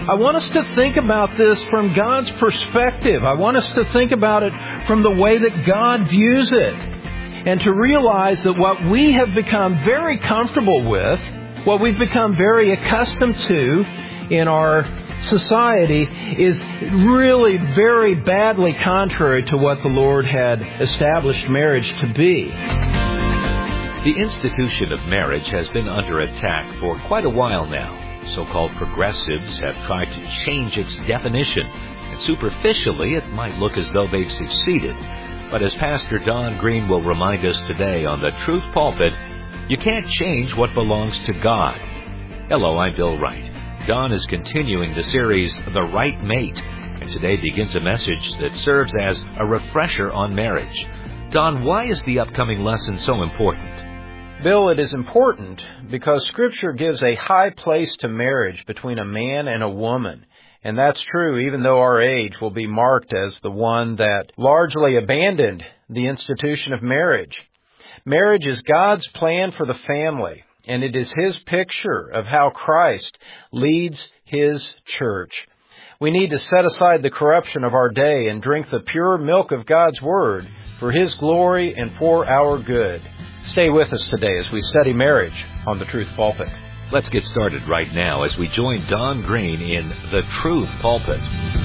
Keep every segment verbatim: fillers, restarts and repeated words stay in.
I want us to think about this from God's perspective. I want us to think about it from the way that God views it. And to realize that what we have become very comfortable with, what we've become very accustomed to in our society, is really very badly contrary to what the Lord had established marriage to be. The institution of marriage has been under attack for quite a while now. So-called progressives have tried to change its definition, and superficially it might look as though they've succeeded. But as Pastor Don Green will remind us today on the Truth Pulpit, you can't change what belongs to God. Hello, I'm Bill Wright. Don is continuing the series, The Right Mate, and today begins a message that serves as a refresher on marriage. Don, why is the upcoming lesson so important? Bill, it is important because Scripture gives a high place to marriage between a man and a woman. And that's true even though our age will be marked as the one that largely abandoned the institution of marriage. Marriage is God's plan for the family, and it is His picture of how Christ leads His church. We need to set aside the corruption of our day and drink the pure milk of God's Word for His glory and for our good. Stay with us today as we study marriage on the Truth Pulpit. Let's get started right now as we join Don Green in the Truth Pulpit.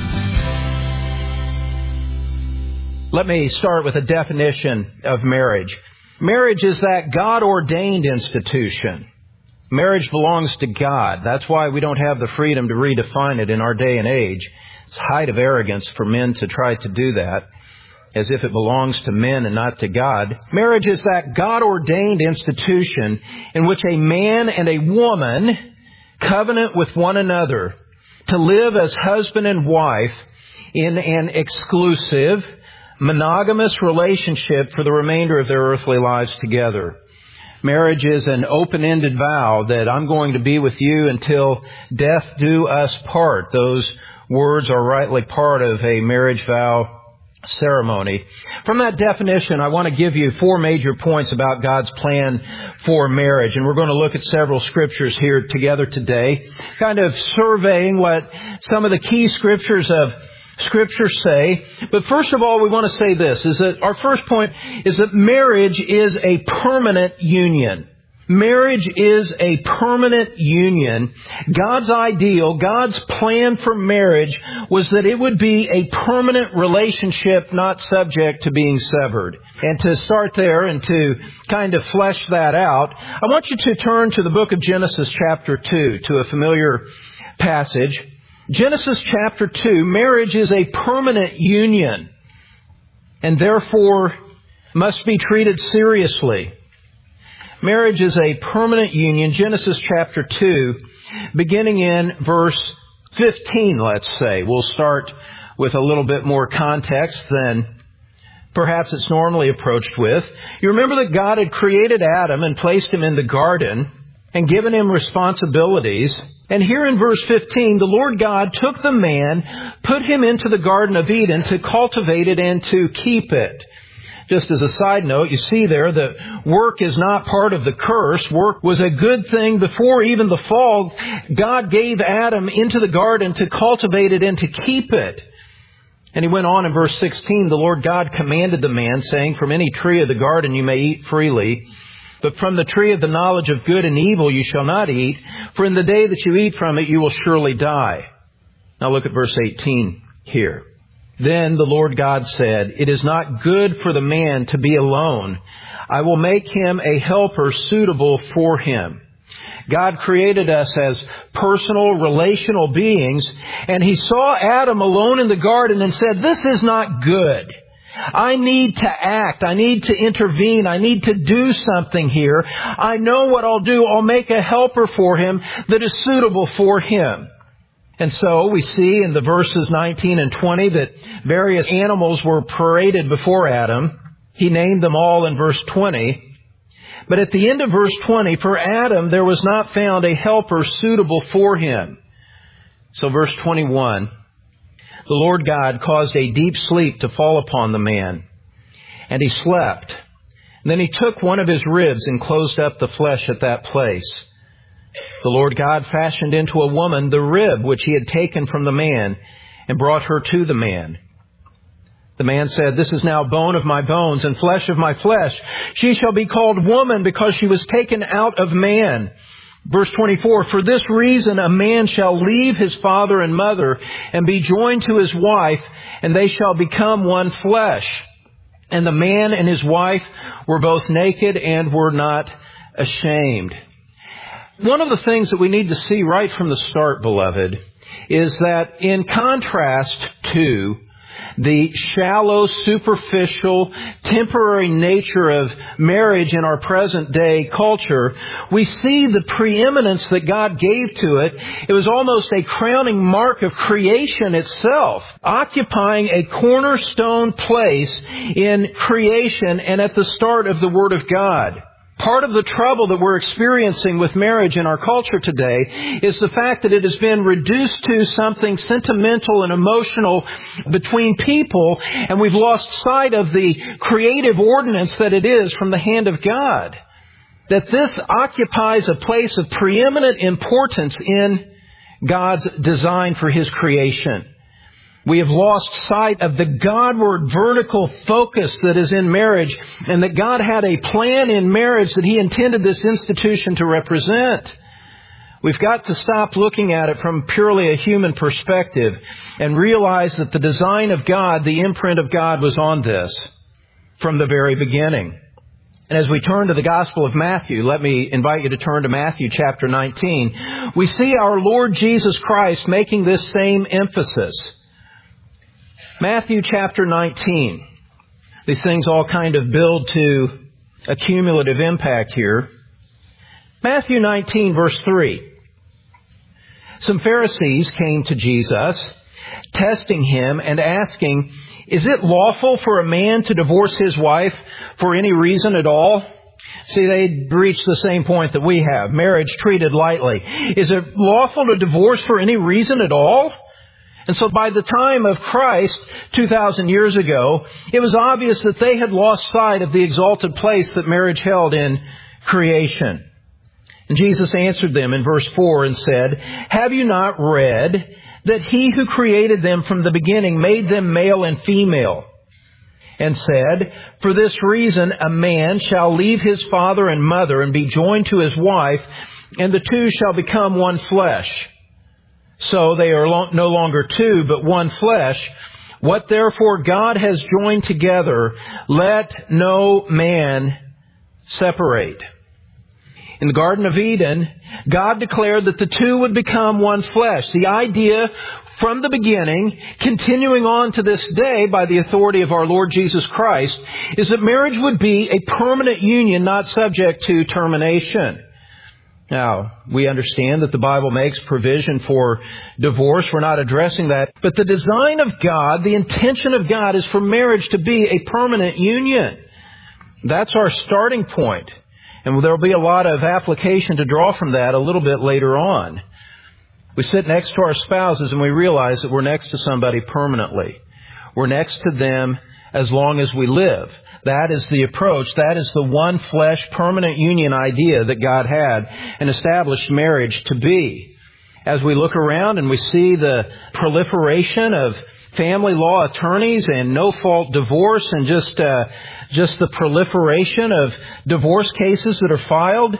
Let me start with a definition of marriage. Marriage is that God-ordained institution. Marriage belongs to God. That's why we don't have the freedom to redefine it in our day and age. It's a height of arrogance for men to try to do that, as if it belongs to men and not to God. Marriage is that God-ordained institution in which a man and a woman covenant with one another to live as husband and wife in an exclusive, monogamous relationship for the remainder of their earthly lives together. Marriage is an open-ended vow that I'm going to be with you until death do us part. Those words are rightly part of a marriage vow ceremony. From that definition, I want to give you four major points about God's plan for marriage. And we're going to look at several scriptures here together today, kind of surveying what some of the key scriptures of Scripture say. But first of all, we want to say this, is that our first point is that marriage is a permanent union. Marriage is a permanent union. God's ideal, God's plan for marriage was that it would be a permanent relationship, not subject to being severed. And to start there and to kind of flesh that out, I want you to turn to the book of Genesis chapter two, to a familiar passage. Genesis chapter two, marriage is a permanent union and therefore must be treated seriously. Marriage is a permanent union. Genesis chapter two, beginning in verse fifteen, let's say. We'll start with a little bit more context than perhaps it's normally approached with. You remember that God had created Adam and placed him in the garden and given him responsibilities. And here in verse fifteen, the Lord God took the man, put him into the Garden of Eden to cultivate it and to keep it. Just as a side note, you see there that work is not part of the curse. Work was a good thing before even the fall. God gave Adam into the garden to cultivate it and to keep it. And he went on in verse sixteen, the Lord God commanded the man, saying, from any tree of the garden you may eat freely, but from the tree of the knowledge of good and evil you shall not eat, for in the day that you eat from it you will surely die. Now look at verse eighteen here. Then the Lord God said, it is not good for the man to be alone. I will make him a helper suitable for him. God created us as personal, relational beings, and He saw Adam alone in the garden and said, this is not good. I need to act. I need to intervene. I need to do something here. I know what I'll do. I'll make a helper for him that is suitable for him. And so we see in the verses nineteen and twenty that various animals were paraded before Adam. He named them all in verse twenty. But at the end of verse twenty, for Adam there was not found a helper suitable for him. So verse twenty-one, the Lord God caused a deep sleep to fall upon the man, and he slept. And then He took one of his ribs and closed up the flesh at that place. The Lord God fashioned into a woman the rib which He had taken from the man and brought her to the man. The man said, "This is now bone of my bones and flesh of my flesh. She shall be called woman because she was taken out of man." Verse twenty-four, "For this reason a man shall leave his father and mother and be joined to his wife, and they shall become one flesh. And the man and his wife were both naked and were not ashamed." One of the things that we need to see right from the start, beloved, is that in contrast to the shallow, superficial, temporary nature of marriage in our present day culture, we see the preeminence that God gave to it. It was almost a crowning mark of creation itself, occupying a cornerstone place in creation and at the start of the Word of God. Part of the trouble that we're experiencing with marriage in our culture today is the fact that it has been reduced to something sentimental and emotional between people, and we've lost sight of the creative ordinance that it is from the hand of God. That this occupies a place of preeminent importance in God's design for His creation. We have lost sight of the Godward vertical focus that is in marriage, and that God had a plan in marriage that He intended this institution to represent. We've got to stop looking at it from purely a human perspective and realize that the design of God, the imprint of God, was on this from the very beginning. And as we turn to the Gospel of Matthew, let me invite you to turn to Matthew chapter nineteen. We see our Lord Jesus Christ making this same emphasis. Matthew chapter nineteen. These things all kind of build to a cumulative impact here. Matthew nineteen, verse three. Some Pharisees came to Jesus, testing Him and asking, "Is it lawful for a man to divorce his wife for any reason at all?" See, they reached the same point that we have. Marriage treated lightly. Is it lawful to divorce for any reason at all? And so by the time of Christ, two thousand years ago, it was obvious that they had lost sight of the exalted place that marriage held in creation. And Jesus answered them in verse four and said, "Have you not read that He who created them from the beginning made them male and female? And said, for this reason a man shall leave his father and mother and be joined to his wife, and the two shall become one flesh. So they are no longer two, but one flesh. What therefore God has joined together, let no man separate." In the Garden of Eden, God declared that the two would become one flesh. The idea from the beginning, continuing on to this day by the authority of our Lord Jesus Christ, is that marriage would be a permanent union, not subject to termination. Now, we understand that the Bible makes provision for divorce. We're not addressing that. But the design of God, the intention of God, is for marriage to be a permanent union. That's our starting point. And there will be a lot of application to draw from that a little bit later on. We sit next to our spouses and we realize that we're next to somebody permanently. We're next to them as long as we live. That is the approach. That is the one flesh permanent union idea that God had and established marriage to be. As we look around and we see the proliferation of family law attorneys and no-fault divorce and just uh, just the proliferation of divorce cases that are filed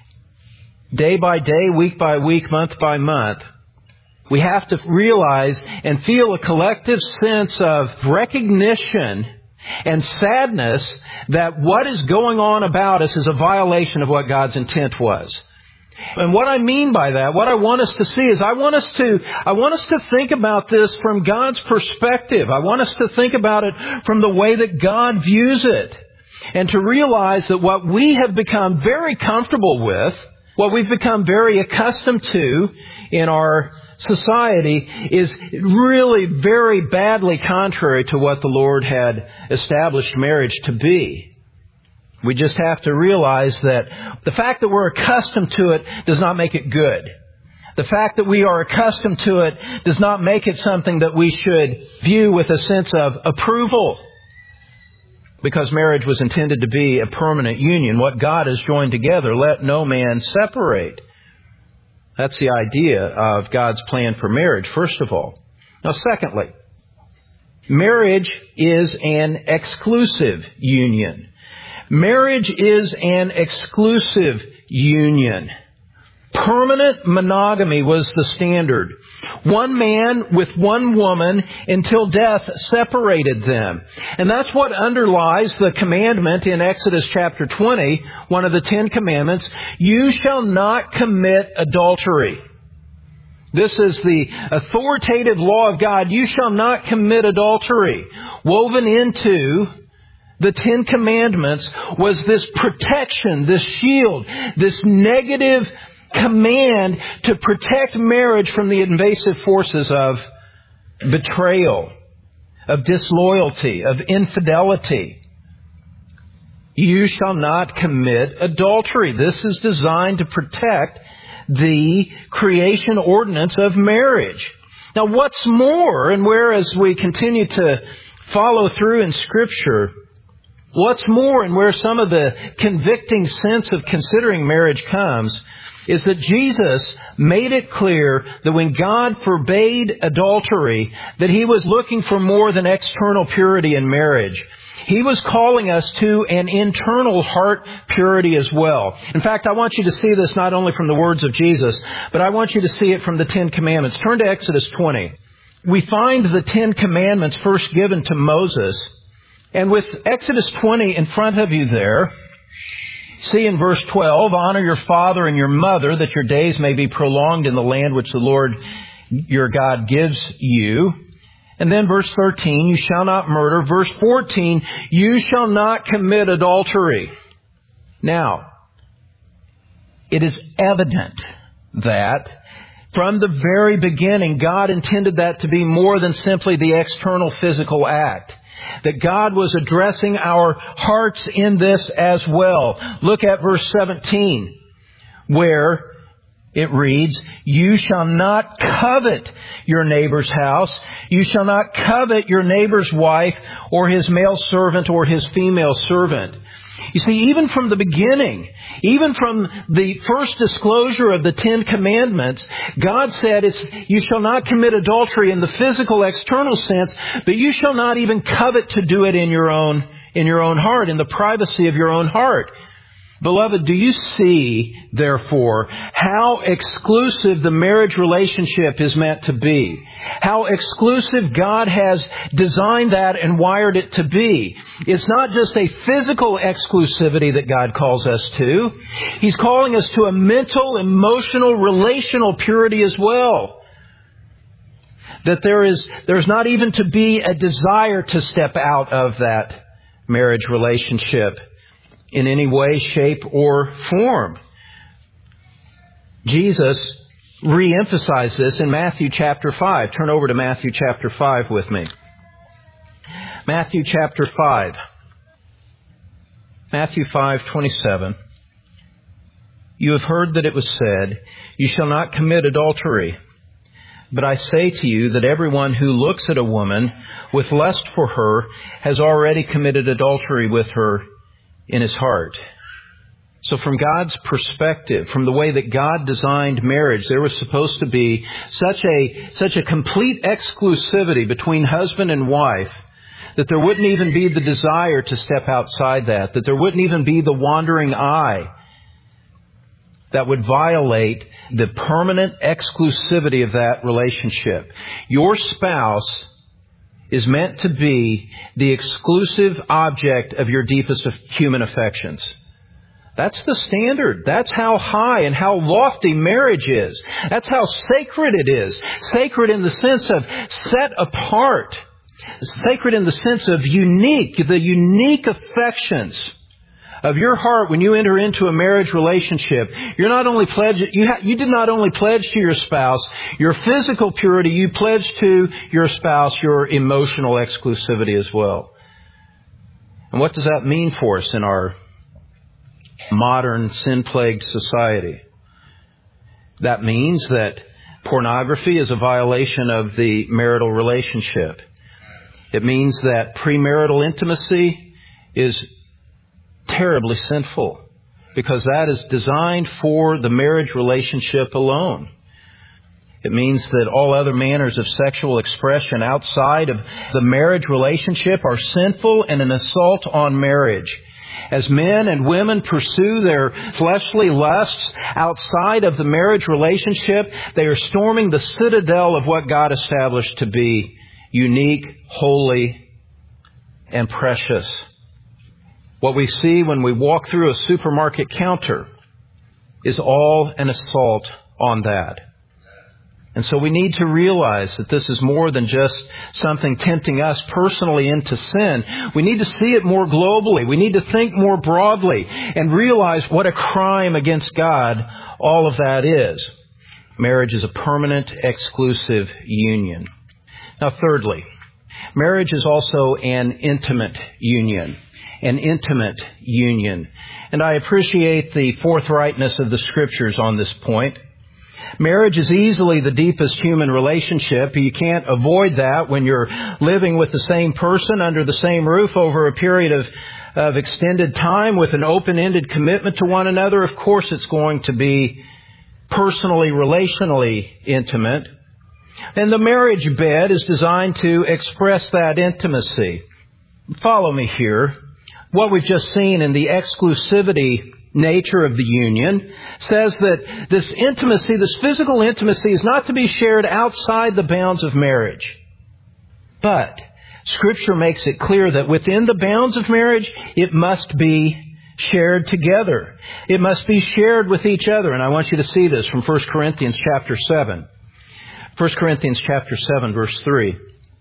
day by day, week by week, month by month, we have to realize and feel a collective sense of recognition and sadness that what is going on about us is a violation of what God's intent was. And what I mean by that, what I want us to see is I want us to, I want us to think about this from God's perspective. I want us to think about it from the way that God views it. And to realize that what we have become very comfortable with, what we've become very accustomed to in our society, is really very badly contrary to what the Lord had established marriage to be. We just have to realize that the fact that we're accustomed to it does not make it good. The fact that we are accustomed to it does not make it something that we should view with a sense of approval. Because marriage was intended to be a permanent union. What God has joined together, let no man separate. That's the idea of God's plan for marriage, first of all. Now, secondly, marriage is an exclusive union. Marriage is an exclusive union. Permanent monogamy was the standard. One man with one woman until death separated them. And that's what underlies the commandment in Exodus chapter twenty, one of the Ten Commandments, you shall not commit adultery. This is the authoritative law of God. You shall not commit adultery. Woven into the Ten Commandments was this protection, this shield, this negative command to protect marriage from the invasive forces of betrayal, of disloyalty, of infidelity. You shall not commit adultery. This is designed to protect the creation ordinance of marriage. Now, what's more, and whereas we continue to follow through in Scripture, what's more, and where some of the convicting sense of considering marriage comes, is that Jesus made it clear that when God forbade adultery, that He was looking for more than external purity in marriage. He was calling us to an internal heart purity as well. In fact, I want you to see this not only from the words of Jesus, but I want you to see it from the Ten Commandments. Turn to Exodus twenty. We find the Ten Commandments first given to Moses. And with Exodus twenty in front of you there, see in verse twelve, honor your father and your mother, that your days may be prolonged in the land which the Lord your God gives you. And then verse thirteen, you shall not murder. Verse fourteen, you shall not commit adultery. Now, it is evident that from the very beginning, God intended that to be more than simply the external physical act. That God was addressing our hearts in this as well. Look at verse seventeen, where it reads, you shall not covet your neighbor's house. You shall not covet your neighbor's wife or his male servant or his female servant. You see, even from the beginning, even from the first disclosure of the Ten Commandments, God said, it's, you shall not commit adultery in the physical external sense, but you shall not even covet to do it in your own, in your own heart, in the privacy of your own heart. Beloved, do you see, therefore, how exclusive the marriage relationship is meant to be? How exclusive God has designed that and wired it to be. It's not just a physical exclusivity that God calls us to. He's calling us to a mental, emotional, relational purity as well. That there is, there's not even to be a desire to step out of that marriage relationship in any way, shape, or form. Jesus re-emphasized this in Matthew chapter five. Turn over to Matthew chapter five with me. Matthew chapter five. Matthew five twenty-seven. You have heard that it was said, you shall not commit adultery. But I say to you that everyone who looks at a woman with lust for her has already committed adultery with her in his heart. So from God's perspective, from the way that God designed marriage, there was supposed to be such a, such a complete exclusivity between husband and wife that there wouldn't even be the desire to step outside that, that there wouldn't even be the wandering eye that would violate the permanent exclusivity of that relationship. Your spouse is meant to be the exclusive object of your deepest of human affections. That's the standard. That's how high and how lofty marriage is. That's how sacred it is. Sacred in the sense of set apart. Sacred in the sense of unique, the unique affections of your heart when you enter into a marriage relationship. You're not only pledge, you, ha, you did not only pledge to your spouse your physical purity, you pledged to your spouse your emotional exclusivity as well. And what does that mean for us in our modern sin-plagued society? That means that pornography is a violation of the marital relationship. It means that premarital intimacy is terribly sinful. because that is designed for the marriage relationship alone. It means that all other manners of sexual expression outside of the marriage relationship are sinful and an assault on marriage. As men and women pursue their fleshly lusts outside of the marriage relationship, they are storming the citadel of what God established to be unique, holy, and precious. What we see when we walk through a supermarket counter is all an assault on that. And so we need to realize that this is more than just something tempting us personally into sin. We need to see it more globally. We need to think more broadly and realize what a crime against God all of that is. Marriage is a permanent, exclusive union. Now, thirdly, marriage is also an intimate union. An intimate union. And I appreciate the forthrightness of the Scriptures on this point. Marriage is easily the deepest human relationship. You can't avoid that when you're living with the same person under the same roof over a period of, of extended time with an open-ended commitment to one another. Of course, it's going to be personally, relationally intimate. And the marriage bed is designed to express that intimacy. Follow me here. What we've just seen in the exclusivity nature of the union says that this intimacy, this physical intimacy, is not to be shared outside the bounds of marriage. But Scripture makes it clear that within the bounds of marriage, it must be shared together. It must be shared with each other. And I want you to see this from First Corinthians chapter seven. First Corinthians chapter seven, verse three.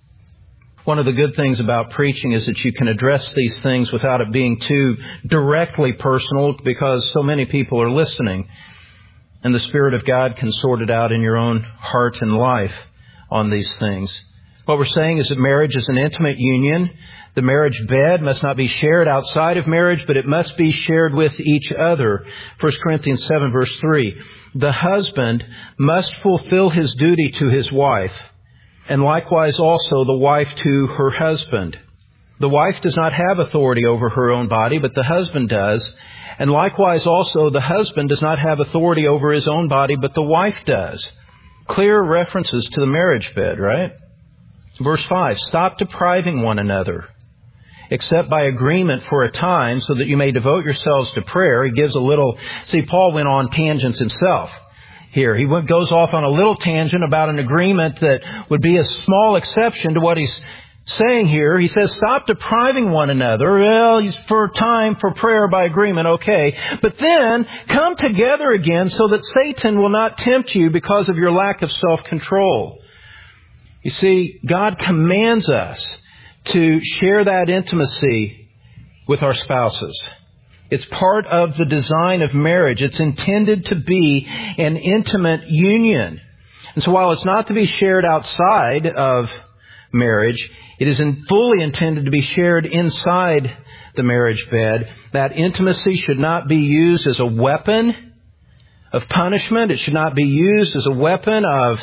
One of the good things about preaching is that you can address these things without it being too directly personal, because so many people are listening. And the Spirit of God can sort it out in your own heart and life on these things. What we're saying is that marriage is an intimate union. The marriage bed must not be shared outside of marriage, but it must be shared with each other. First Corinthians seven, verse three. The husband must fulfill his duty to his wife, and likewise also the wife to her husband. The wife does not have authority over her own body, but the husband does. And likewise also the husband does not have authority over his own body, but the wife does. Clear references to the marriage bed, right? Verse five, stop depriving one another, except by agreement for a time, so that you may devote yourselves to prayer. He gives a little, see, Paul went on tangents himself. Here, he goes off on a little tangent about an agreement that would be a small exception to what he's saying here. He says, stop depriving one another. Well, he's for time for prayer by agreement, okay. But then come together again so that Satan will not tempt you because of your lack of self-control. You see, God commands us to share that intimacy with our spouses. It's part of the design of marriage. It's intended to be an intimate union. And so while it's not to be shared outside of marriage, it is fully intended to be shared inside the marriage bed. That intimacy should not be used as a weapon of punishment. It should not be used as a weapon of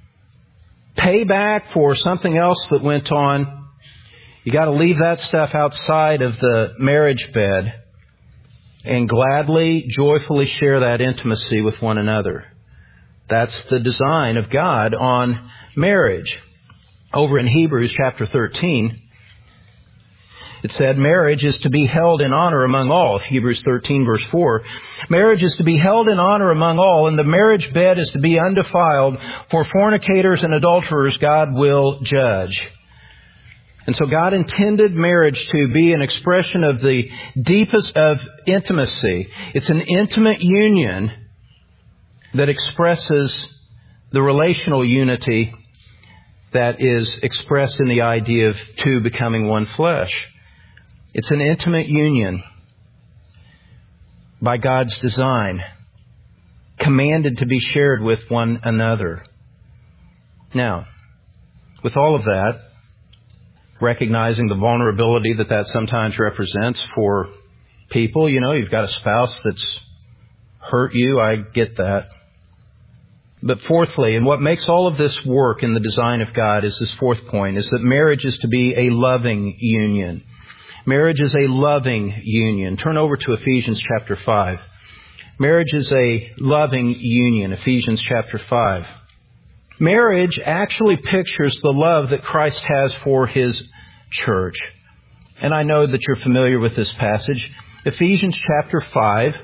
payback for something else that went on. You got to leave that stuff outside of the marriage bed and gladly, joyfully share that intimacy with one another. That's the design of God on marriage. Over in Hebrews chapter thirteen, it said, marriage is to be held in honor among all. Hebrews thirteen, verse four. Marriage is to be held in honor among all, and the marriage bed is to be undefiled. For fornicators and adulterers God will judge. And so God intended marriage to be an expression of the deepest of intimacy. It's an intimate union that expresses the relational unity that is expressed in the idea of two becoming one flesh. It's an intimate union by God's design, commanded to be shared with one another. Now, with all of that, recognizing the vulnerability that that sometimes represents for people. You know, you've got a spouse that's hurt you. I get that. But fourthly, and what makes all of this work in the design of God is this fourth point, is that marriage is to be a loving union. Marriage is a loving union. Turn over to Ephesians chapter five. Marriage is a loving union, Ephesians chapter five. Marriage actually pictures the love that Christ has for His church. And I know that you're familiar with this passage, Ephesians chapter five.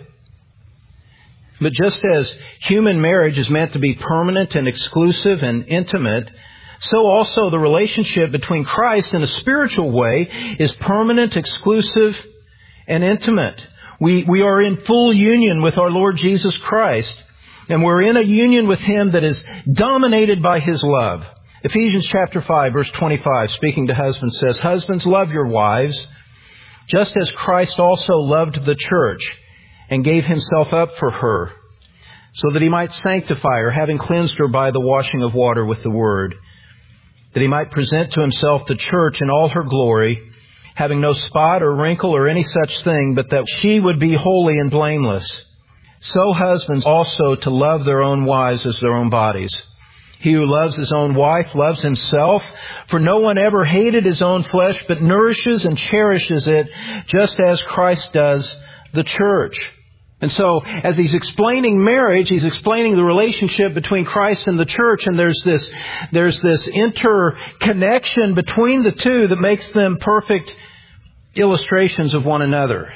But just as human marriage is meant to be permanent and exclusive and intimate, so also the relationship between Christ in a spiritual way is permanent, exclusive, and intimate. We, we are in full union with our Lord Jesus Christ, and we're in a union with Him that is dominated by His love. Ephesians chapter five, verse twenty-five, speaking to husbands, says, "Husbands, love your wives, just as Christ also loved the church and gave Himself up for her, so that He might sanctify her, having cleansed her by the washing of water with the word, that He might present to Himself the church in all her glory, having no spot or wrinkle or any such thing, but that she would be holy and blameless. So husbands also to love their own wives as their own bodies. He who loves his own wife loves himself, for no one ever hated his own flesh, but nourishes and cherishes it, just as Christ does the church." And so, as he's explaining marriage, he's explaining the relationship between Christ and the church, and there's this, there's this interconnection between the two that makes them perfect illustrations of one another.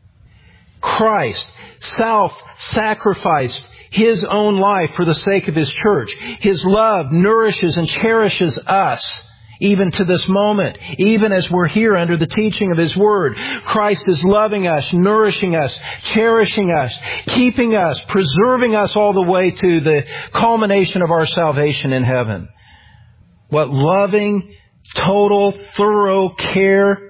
Christ self-sacrificed His own life for the sake of His church. His love nourishes and cherishes us even to this moment, even as we're here under the teaching of His Word. Christ is loving us, nourishing us, cherishing us, keeping us, preserving us all the way to the culmination of our salvation in heaven. What loving, total, thorough care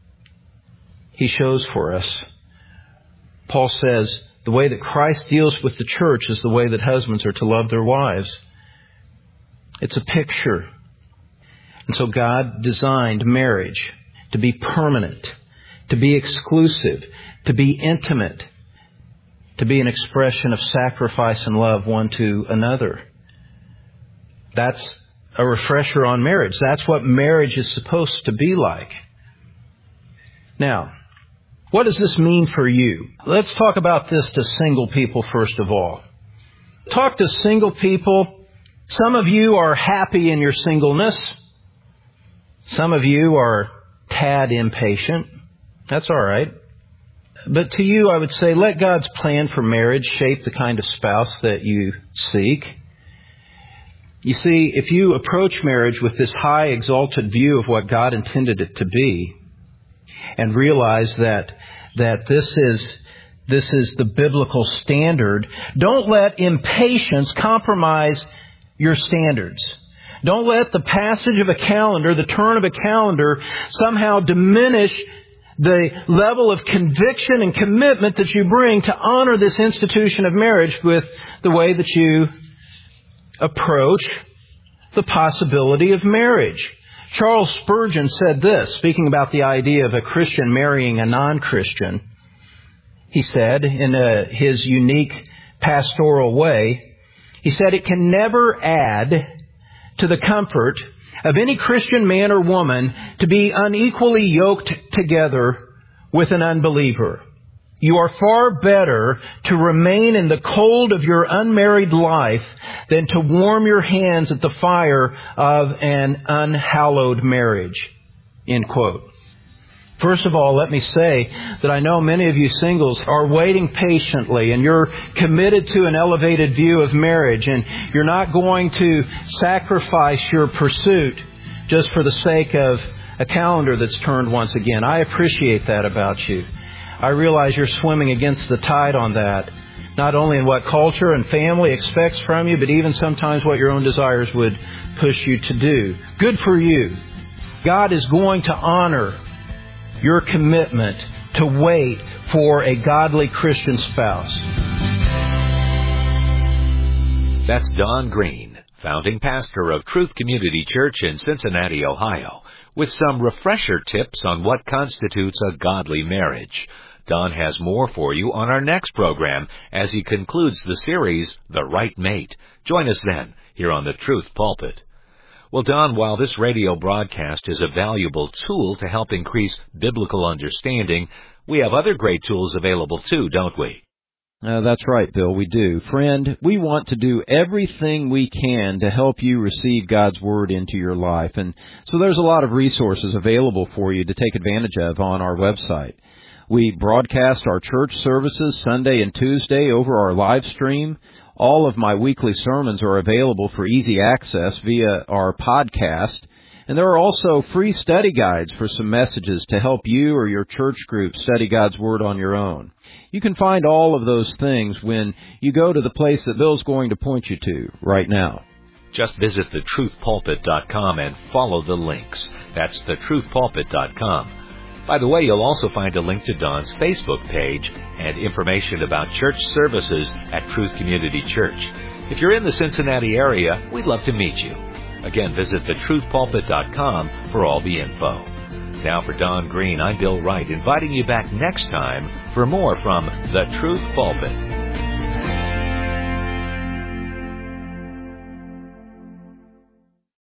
He shows for us. Paul says the way that Christ deals with the church is the way that husbands are to love their wives. It's a picture. And so God designed marriage to be permanent, to be exclusive, to be intimate, to be an expression of sacrifice and love one to another. That's a refresher on marriage. That's what marriage is supposed to be like. Now, what does this mean for you? Let's talk about this to single people first of all. Talk to single people. Some of you are happy in your singleness. Some of you are tad impatient. That's all right. But to you, I would say, let God's plan for marriage shape the kind of spouse that you seek. You see, if you approach marriage with this high, exalted view of what God intended it to be, and realize that that this is this is the biblical standard, don't let impatience compromise your standards. Don't let the passage of a calendar, the turn of a calendar, somehow diminish the level of conviction and commitment that you bring to honor this institution of marriage with the way that you approach the possibility of marriage. Charles Spurgeon said this, speaking about the idea of a Christian marrying a non-Christian. He said, in a, his unique pastoral way, he said, "It can never add to the comfort of any Christian man or woman to be unequally yoked together with an unbeliever. You are far better to remain in the cold of your unmarried life than to warm your hands at the fire of an unhallowed marriage." End quote. First of all, let me say that I know many of you singles are waiting patiently and you're committed to an elevated view of marriage and you're not going to sacrifice your pursuit just for the sake of a calendar that's turned once again. I appreciate that about you. I realize you're swimming against the tide on that, not only in what culture and family expects from you, but even sometimes what your own desires would push you to do. Good for you. God is going to honor your commitment to wait for a godly Christian spouse. That's Don Green, founding pastor of Truth Community Church in Cincinnati, Ohio, with some refresher tips on what constitutes a godly marriage. Don has more for you on our next program as he concludes the series, The Right Mate. Join us then, here on the Truth Pulpit. Well, Don, while this radio broadcast is a valuable tool to help increase biblical understanding, we have other great tools available too, don't we? Uh, that's right, Bill, we do. Friend, we want to do everything we can to help you receive God's Word into your life. And so there's a lot of resources available for you to take advantage of on our website. We broadcast our church services Sunday and Tuesday over our live stream. All of my weekly sermons are available for easy access via our podcast. And there are also free study guides for some messages to help you or your church group study God's Word on your own. You can find all of those things when you go to the place that Bill's going to point you to right now. Just visit the truth pulpit dot com and follow the links. That's the truth pulpit dot com. By the way, you'll also find a link to Don's Facebook page and information about church services at Truth Community Church. If you're in the Cincinnati area, we'd love to meet you. Again, visit the truth pulpit dot com for all the info. Now for Don Green, I'm Bill Wright, inviting you back next time for more from The Truth Pulpit.